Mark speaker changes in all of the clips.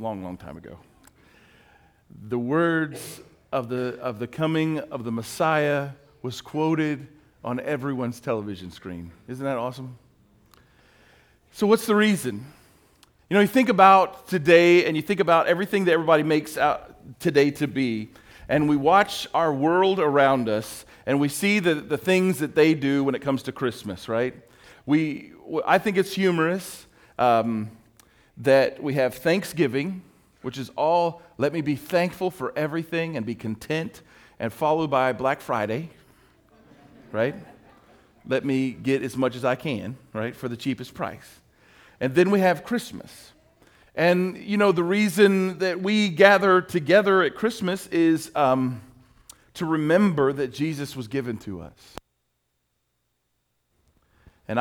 Speaker 1: long, long time ago. The words of the coming of the Messiah was quoted on everyone's television screen. Isn't that awesome? So what's the reason? You know, you think about today and you think about everything that everybody makes out today to be, and we watch our world around us and we see the things that they do when it comes to Christmas, right? I think it's humorous that we have Thanksgiving, which is all, let me be thankful for everything and be content, and followed by Black Friday, right? Let me get as much as I can, right, for the cheapest price. And then we have Christmas. And, you know, the reason that we gather together at Christmas is to remember that Jesus was given to us. And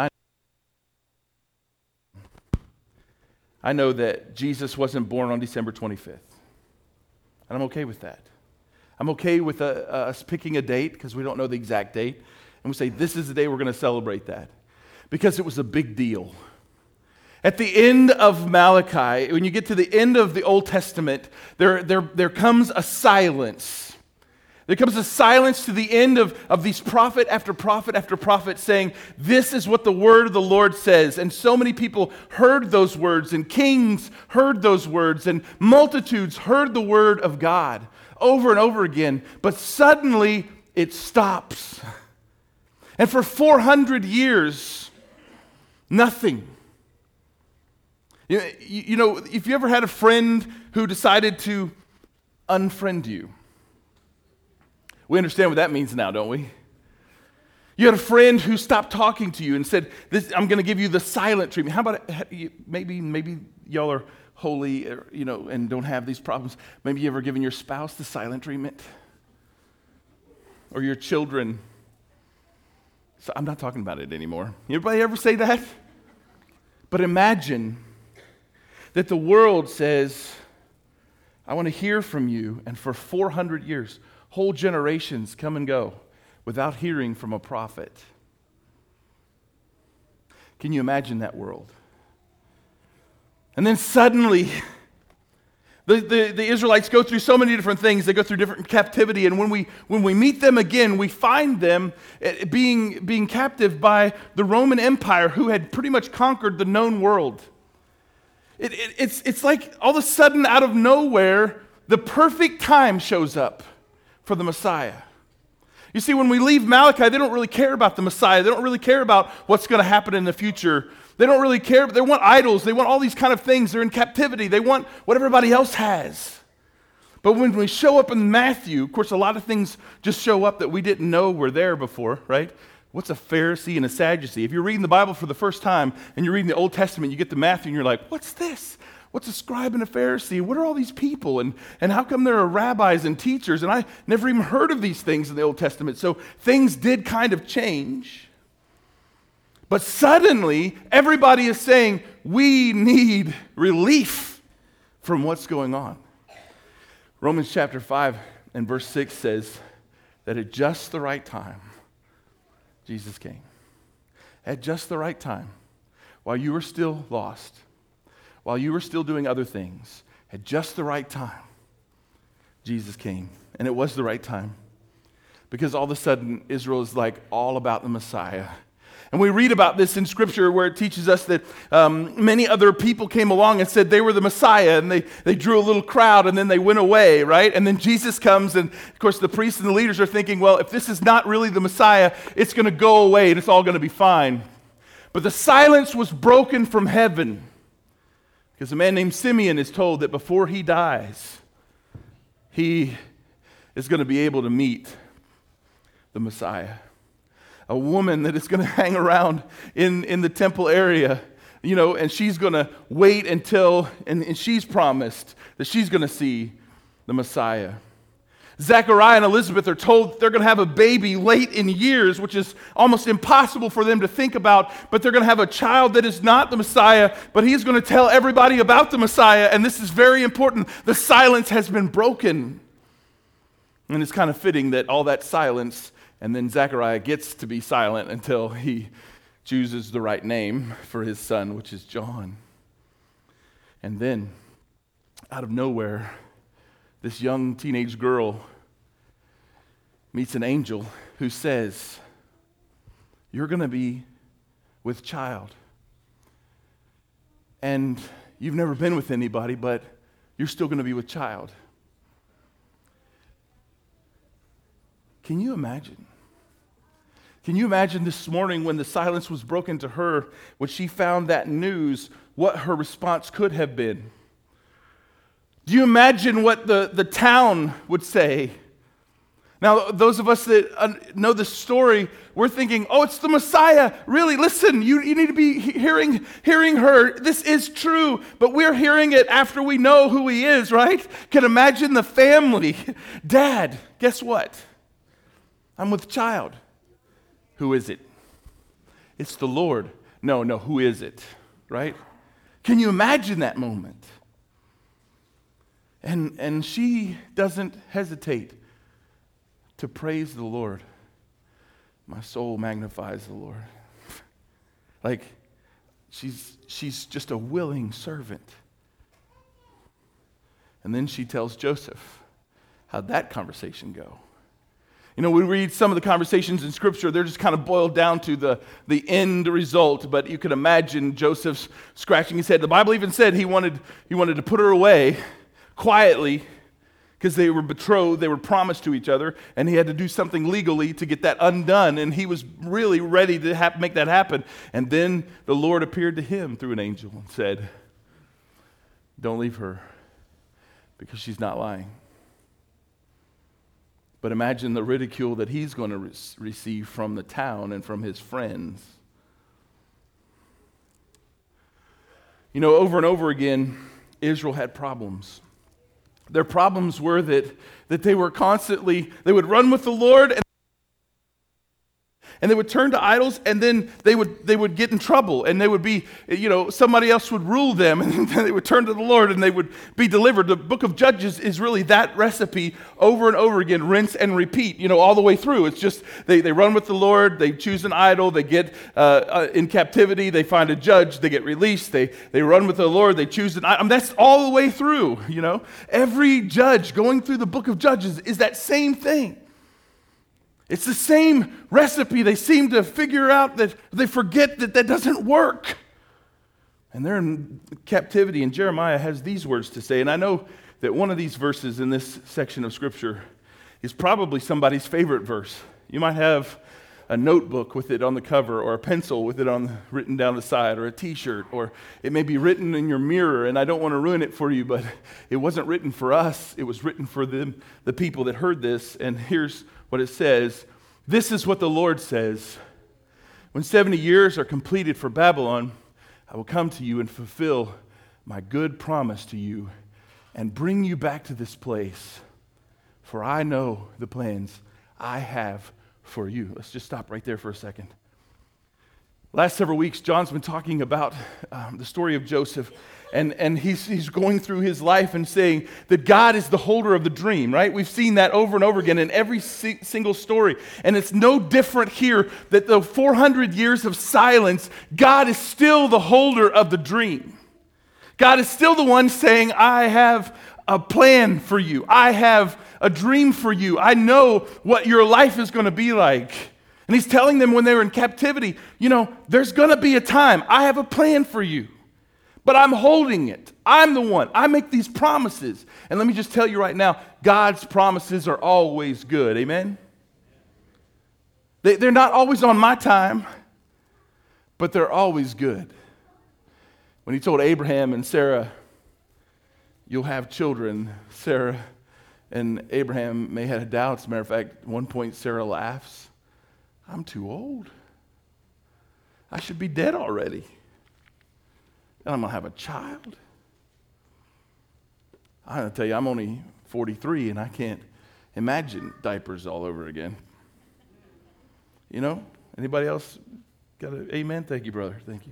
Speaker 1: I know that Jesus wasn't born on December 25th. And I'm okay with that. I'm okay with us picking a date because we don't know the exact date. And we say, this is the day we're going to celebrate that. Because it was a big deal. At the end of Malachi, when you get to the end of the Old Testament, there comes a silence. There comes a silence to the end of these prophet after prophet after prophet saying, this is what the word of the Lord says. And so many people heard those words, and kings heard those words, and multitudes heard the word of God over and over again. But suddenly it stops. And for 400 years, nothing. You know, if you ever had a friend who decided to unfriend you, we understand what that means now, don't we? You had a friend who stopped talking to you and said, I'm going to give you the silent treatment. How about maybe y'all are holy, you know, and don't have these problems. Maybe you ever given your spouse the silent treatment? Or your children? So I'm not talking about it anymore. Anybody ever say that? But imagine that the world says, I want to hear from you, and for 400 years, whole generations come and go without hearing from a prophet. Can you imagine that world? And then suddenly, the Israelites go through so many different things. They go through different captivity, and when we meet them again, we find them being captive by the Roman Empire, who had pretty much conquered the known world. It's like all of a sudden, out of nowhere, the perfect time shows up for the Messiah. You see, when we leave Malachi, they don't really care about the Messiah. They don't really care about what's going to happen in the future. They don't really care. They want idols. They want all these kind of things. They're in captivity. They want what everybody else has. But when we show up in Matthew, of course, a lot of things just show up that we didn't know were there before, right? What's a Pharisee and a Sadducee? If you're reading the Bible for the first time and you're reading the Old Testament, you get to Matthew and you're like, what's this? What's a scribe and a Pharisee? What are all these people? And how come there are rabbis and teachers? And I never even heard of these things in the Old Testament. So things did kind of change. But suddenly, everybody is saying, we need relief from what's going on. Romans chapter 5 and verse 6 says that at just the right time, Jesus came. At just the right time, while you were still lost, while you were still doing other things, at just the right time, Jesus came. And it was the right time. Because all of a sudden, Israel is like all about the Messiah. And we read about this in Scripture where it teaches us that many other people came along and said they were the Messiah, and they drew a little crowd, and then they went away, right? And then Jesus comes, and of course the priests and the leaders are thinking, well, if this is not really the Messiah, it's going to go away, and it's all going to be fine. But the silence was broken from heaven, because a man named Simeon is told that before he dies, he is going to be able to meet the Messiah. A woman that is going to hang around in the temple area, you know, and she's going to wait until, and she's promised that she's going to see the Messiah. Zechariah and Elizabeth are told they're going to have a baby late in years, which is almost impossible for them to think about, but they're going to have a child that is not the Messiah, but he's going to tell everybody about the Messiah, and this is very important. The silence has been broken. And it's kind of fitting that all that silence, and then Zechariah gets to be silent until he chooses the right name for his son, which is John. And then out of nowhere, this young teenage girl meets an angel who says, "You're going to be with child. And you've never been with anybody, but you're still going to be with child." Can you imagine? Can you imagine this morning when the silence was broken to her, when she found that news, what her response could have been? Do you imagine what the town would say? Now, those of us that know the story, we're thinking, oh, it's the Messiah. Really, listen, you need to be hearing her. This is true, but we're hearing it after we know who he is, right? Can imagine the family. Dad, guess what? I'm with child. Who is it? It's the Lord. No, who is it? Right? Can you imagine that moment? And she doesn't hesitate to praise the Lord. My soul magnifies the Lord. Like, she's just a willing servant. And then she tells Joseph. How'd that conversation go? You know, we read some of the conversations in Scripture, they're just kind of boiled down to the end result, but you can imagine Joseph's scratching his head. The Bible even said he wanted to put her away quietly because they were betrothed, they were promised to each other, and he had to do something legally to get that undone, and he was really ready to make that happen. And then the Lord appeared to him through an angel and said, "Don't leave her because she's not lying." But imagine the ridicule that he's going to receive from the town and from his friends. You know, over and over again, Israel had problems. Their problems were that they were constantly, they would run with the Lord and they would turn to idols, and then they would get in trouble, and they would be, somebody else would rule them, and then they would turn to the Lord and they would be delivered. The book of Judges is really that recipe over and over again, rinse and repeat, all the way through. It's just they run with the Lord, they choose an idol, they get in captivity, they find a judge, they get released, they run with the Lord, they choose an idol. That's all the way through, Every judge going through the book of Judges is that same thing. It's the same recipe. They seem to figure out that they forget that doesn't work. And they're in captivity, and Jeremiah has these words to say. And I know that one of these verses in this section of Scripture is probably somebody's favorite verse. You might have a notebook with it on the cover, or a pencil with it written down the side, or a t-shirt, or it may be written in your mirror, and I don't want to ruin it for you, but it wasn't written for us. It was written for them, the people that heard this. And here's what it says. This is what the Lord says. When 70 years are completed for Babylon, I will come to you and fulfill my good promise to you and bring you back to this place. For I know the plans I have for you. Let's just stop right there for a second. Last several weeks, John's been talking about the story of Joseph, and he's going through his life and saying that God is the holder of the dream, right? We've seen that over and over again in every single story, and it's no different here that the 400 years of silence, God is still the holder of the dream. God is still the one saying, I have a plan for you. I have a dream for you. I know what your life is going to be like. And he's telling them when they were in captivity, there's going to be a time. I have a plan for you, but I'm holding it. I'm the one. I make these promises. And let me just tell you right now, God's promises are always good. Amen? They're not always on my time, but they're always good. When he told Abraham and Sarah, you'll have children, Sarah and Abraham may have had doubts. As a matter of fact, at one point Sarah laughs. I'm too old. I should be dead already. And I'm going to have a child. I'm going to tell you, I'm only 43 and I can't imagine diapers all over again. Anybody else got an amen? Thank you, brother. Thank you.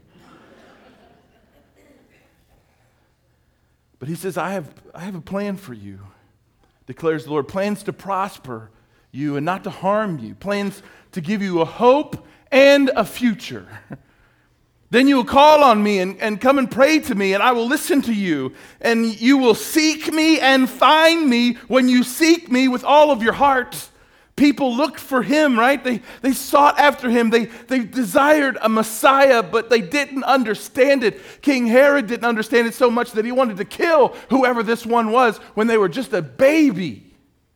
Speaker 1: But he says, I have a plan for you, declares the Lord. Plans to prosper you and not to harm you. Plans to give you a hope and a future. Then you will call on me and come and pray to me, and I will listen to you. And you will seek me and find me when you seek me with all of your heart. People looked for him, right? They sought after him. They desired a Messiah, but they didn't understand it. King Herod didn't understand it so much that he wanted to kill whoever this one was when they were just a baby.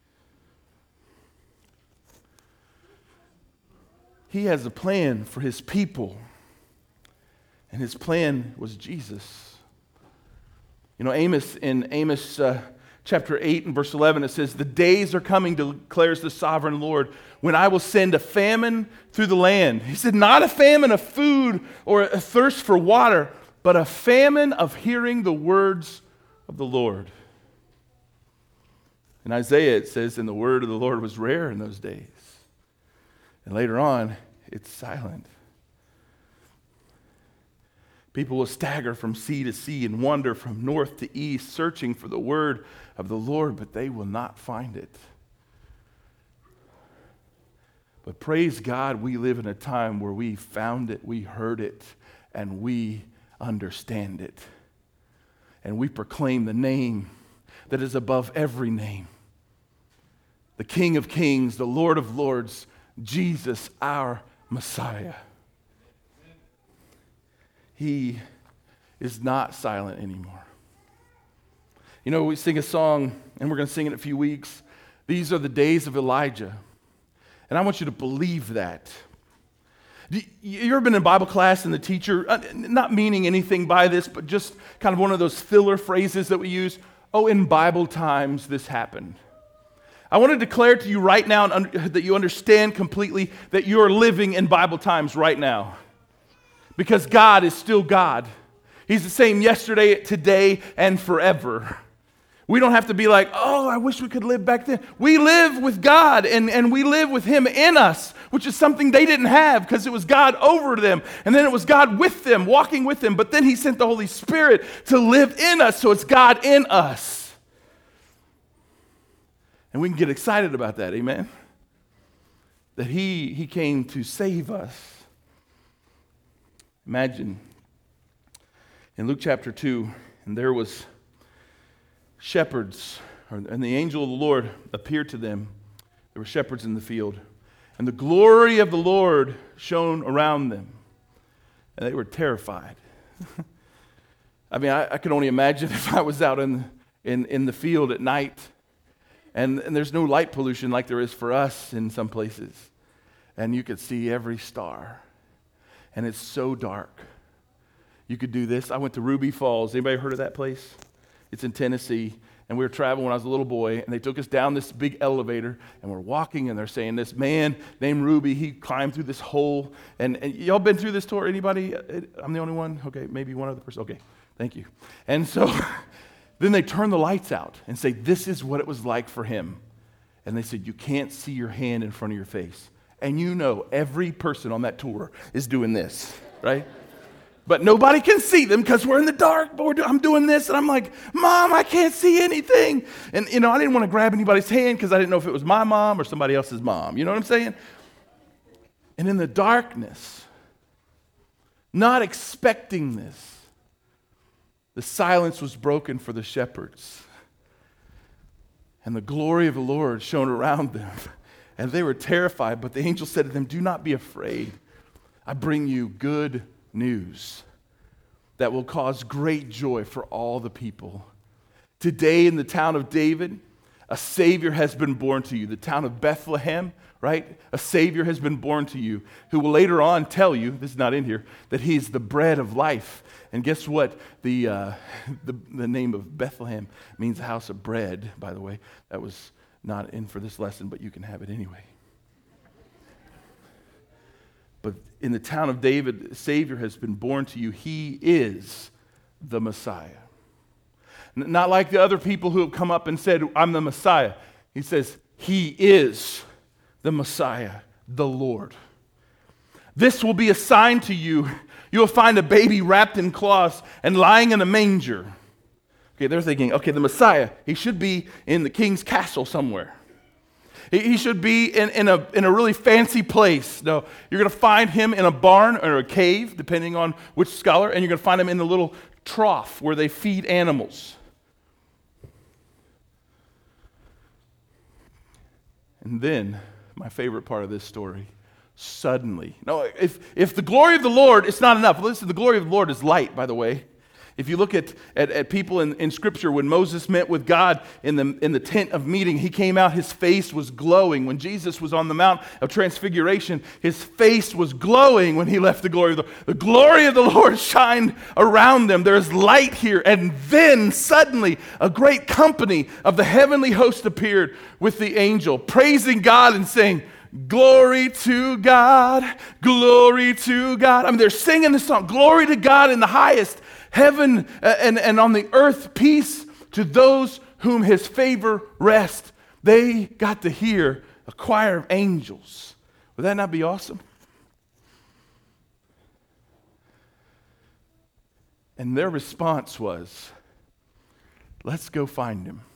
Speaker 1: He has a plan for his people. And his plan was Jesus. In Amos chapter 8 and verse 11, it says, "The days are coming, declares the sovereign Lord, when I will send a famine through the land." He said, not a famine of food or a thirst for water, but a famine of hearing the words of the Lord. In Isaiah, it says, "And the word of the Lord was rare in those days." And later on, it's silent. People will stagger from sea to sea and wander from north to east, searching for the word of the Lord, but they will not find it. But praise God, we live in a time where we found it, we heard it, and we understand it. And we proclaim the name that is above every name. The King of Kings, the Lord of Lords, Jesus, our Messiah. He is not silent anymore. We sing a song, and we're going to sing it in a few weeks. These are the days of Elijah. And I want you to believe that. You ever been in Bible class and the teacher, not meaning anything by this, but just kind of one of those filler phrases that we use, "Oh, in Bible times this happened." I want to declare to you right now that you understand completely that you're living in Bible times right now. Because God is still God. He's the same yesterday, today, and forever. We don't have to be like, "Oh, I wish we could live back then." We live with God, and we live with him in us, which is something they didn't have because it was God over them. And then it was God with them, walking with them. But then he sent the Holy Spirit to live in us, so it's God in us. And we can get excited about that, amen? That he came to save us. Imagine in Luke chapter 2, and there was shepherds, and the angel of the Lord appeared to them. There were shepherds in the field, and the glory of the Lord shone around them, and they were terrified. I mean, I could only imagine if I was out in the field at night, and there's no light pollution like there is for us in some places, and you could see every star. And it's so dark. You could do this. I went to Ruby Falls. Anybody heard of that place? It's in Tennessee. And we were traveling when I was a little boy, and they took us down this big elevator, and we're walking, and they're saying this man named Ruby, he climbed through this hole. And y'all been through this tour? Anybody? I'm the only one? Okay, maybe one other person. Okay, thank you. And so then they turn the lights out and say, this is what it was like for him. And they said, you can't see your hand in front of your face. And every person on that tour is doing this, right? But nobody can see them because we're in the dark, but I'm doing this, and I'm like, "Mom, I can't see anything." And, I didn't want to grab anybody's hand because I didn't know if it was my mom or somebody else's mom. You know what I'm saying? And in the darkness, not expecting this, the silence was broken for the shepherds. And the glory of the Lord shone around them. And they were terrified, but the angel said to them, "Do not be afraid. I bring you good news that will cause great joy for all the people. Today in the town of David, a Savior has been born to you." The town of Bethlehem, right? A Savior has been born to you, who will later on tell you, this is not in here, that he's the bread of life. And guess what? The name of Bethlehem means house of bread, by the way. That was not in for this lesson, but you can have it anyway. But in the town of David, a Savior has been born to you. He is the Messiah. Not like the other people who have come up and said, "I'm the Messiah." He says, he is the Messiah, the Lord. "This will be a sign to you. You will find a baby wrapped in cloths and lying in a manger." Okay, they're thinking, okay, the Messiah, he should be in the king's castle somewhere. He should be in a really fancy place. No, you're going to find him in a barn or a cave, depending on which scholar, and you're going to find him in the little trough where they feed animals. And then, my favorite part of this story, suddenly. No, if the glory of the Lord, it's not enough. Listen, the glory of the Lord is light, by the way. If you look at people in Scripture, when Moses met with God in the tent of meeting, he came out, his face was glowing. When Jesus was on the Mount of Transfiguration, his face was glowing when he left the glory of the Lord. The glory of the Lord shined around them. There's light here. And then suddenly a great company of the heavenly host appeared with the angel, praising God and saying, "Glory to God, glory to God." I mean, they're singing this song, "Glory to God in the highest, heaven and on the earth, peace to those whom his favor rests." They got to hear a choir of angels. Would that not be awesome? And their response was, "Let's go find him.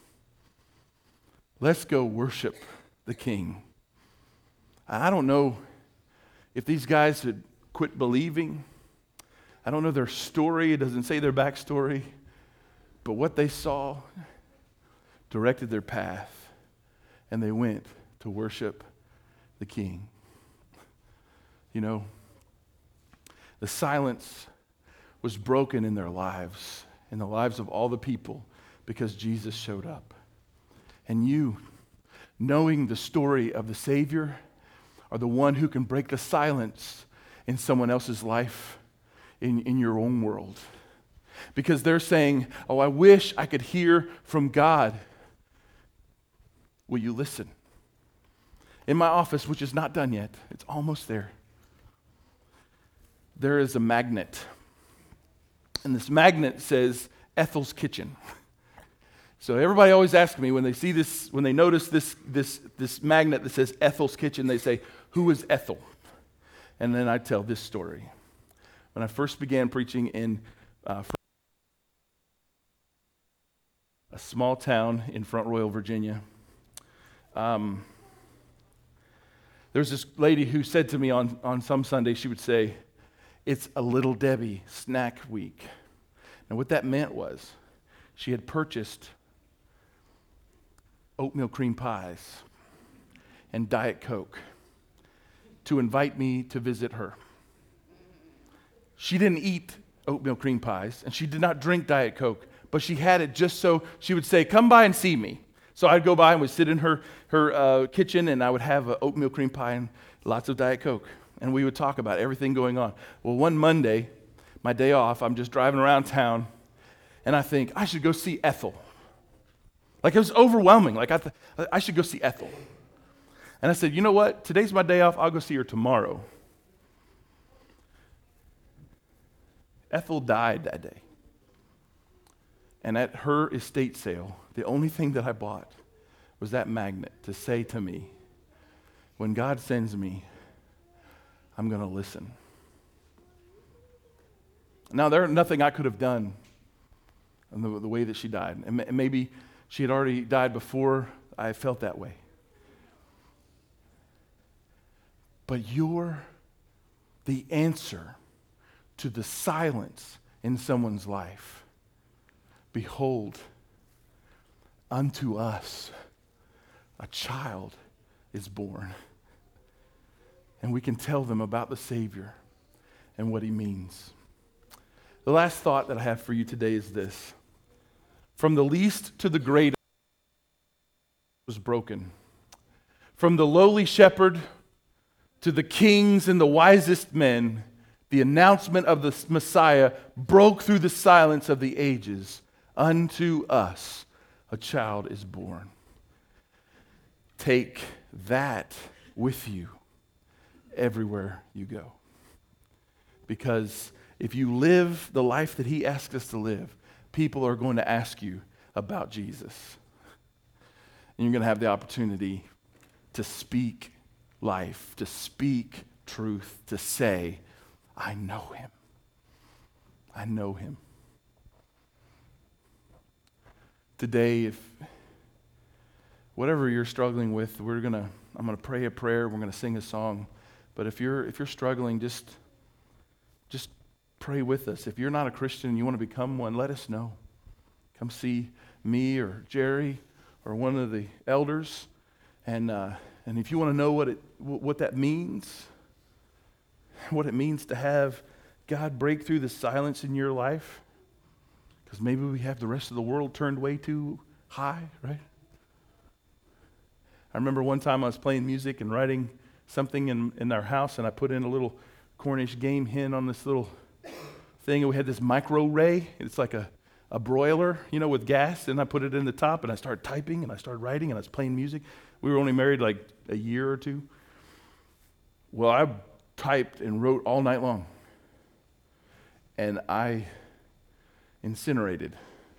Speaker 1: Let's go worship the King." I don't know if these guys had quit believing. I don't know their story. It doesn't say their backstory. But what they saw directed their path, and they went to worship the King. You know, the silence was broken in their lives, in the lives of all the people, because Jesus showed up. And you, knowing the story of the Savior, are the one who can break the silence in someone else's life, in your own world. Because they're saying, "Oh, I wish I could hear from God." Will you listen? In my office, which is not done yet, it's almost there, there is a magnet. And this magnet says Ethel's Kitchen. So everybody always asks me when they see this, when they notice this magnet that says Ethel's Kitchen, they say, "Who is Ethel?" And then I tell this story. When I first began preaching in a small town in Front Royal, Virginia, there was this lady who said to me on some Sundays, she would say, "It's a Little Debbie snack week." And what that meant was she had purchased oatmeal cream pies and Diet Coke to invite me to visit her. She didn't eat oatmeal cream pies, and she did not drink Diet Coke, but she had it just so she would say, "Come by and see me." So I'd go by and would sit in her kitchen, and I would have an oatmeal cream pie and lots of Diet Coke, and we would talk about everything going on. Well, one Monday, my day off, I'm just driving around town, and I think, I should go see Ethel. Like, it was overwhelming. Like, I should go see Ethel. And I said, "You know what? Today's my day off. I'll go see her tomorrow." Ethel died that day. And at her estate sale, the only thing that I bought was that magnet to say to me, when God sends me, I'm going to listen. Now, there's nothing I could have done in the way that she died. And maybe she had already died before I felt that way. But you're the answer to the silence in someone's life. Behold, unto us a child is born. And we can tell them about the Savior and what he means. The last thought that I have for you today is this. From the least to the greatest was broken. From the lowly shepherd to the kings and the wisest men, the announcement of the Messiah broke through the silence of the ages. Unto us a child is born. Take that with you everywhere you go. Because if you live the life that he asks us to live, people are going to ask you about Jesus. And you're going to have the opportunity to speak life, to speak truth, to say, I know him. I know him. whatever you're struggling with, I'm gonna pray a prayer, we're gonna sing a song. But if you're struggling, just pray with us. If you're not a Christian and you want to become one, let us know. Come see me or Jerry or one of the elders. And if you want to know what that means, what it means to have God break through the silence in your life, because maybe we have the rest of the world turned way too high, right? I remember one time I was playing music and writing something in our house, and I put in a little Cornish game hen on this little thing, and we had this micro ray. It's like a broiler, with gas, and I put it in the top, and I started typing, and I started writing, and I was playing music. We were only married like a year or two. Well, I typed and wrote all night long, and I incinerated.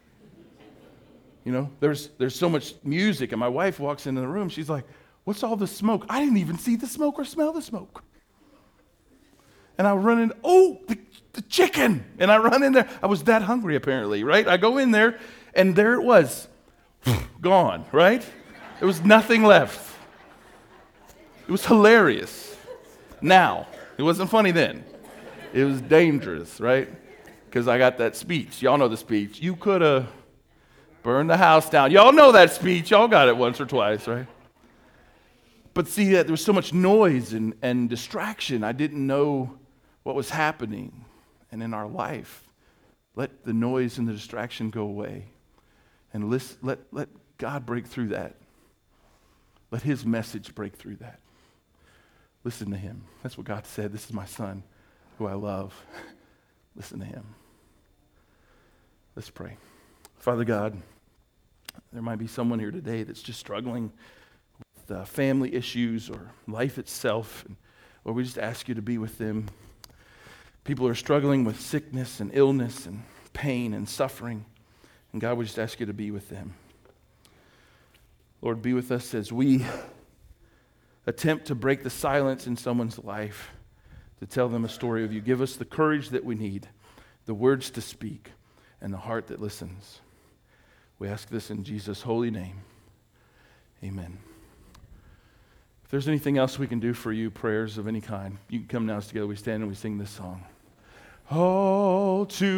Speaker 1: There's so much music, and my wife walks into the room. She's like, "What's all the smoke?" I didn't even see the smoke or smell the smoke. And I run in, the chicken. And I run in there. I was that hungry, apparently, right? I go in there, and there it was, gone, right? There was nothing left. It was hilarious. Now, it wasn't funny then. It was dangerous, right? Because I got that speech. Y'all know the speech. You could have burned the house down. Y'all know that speech. Y'all got it once or twice, right? But see, there was so much noise and distraction. I didn't know what was happening. And in our life, let the noise and the distraction go away. And let God break through that. Let his message break through that. Listen to him. That's what God said. This is my son who I love. Listen to him. Let's pray. Father God, there might be someone here today that's just struggling with family issues or life itself. And Lord, we just ask you to be with them. People are struggling with sickness and illness and pain and suffering. And God, we just ask you to be with them. Lord, be with us as we attempt to break the silence in someone's life, to tell them a story of you. Give us the courage that we need, the words to speak, and the heart that listens. We ask this in Jesus' holy name. Amen. If there's anything else we can do for you, prayers of any kind, you can come now together. We stand and we sing this song. Oh, to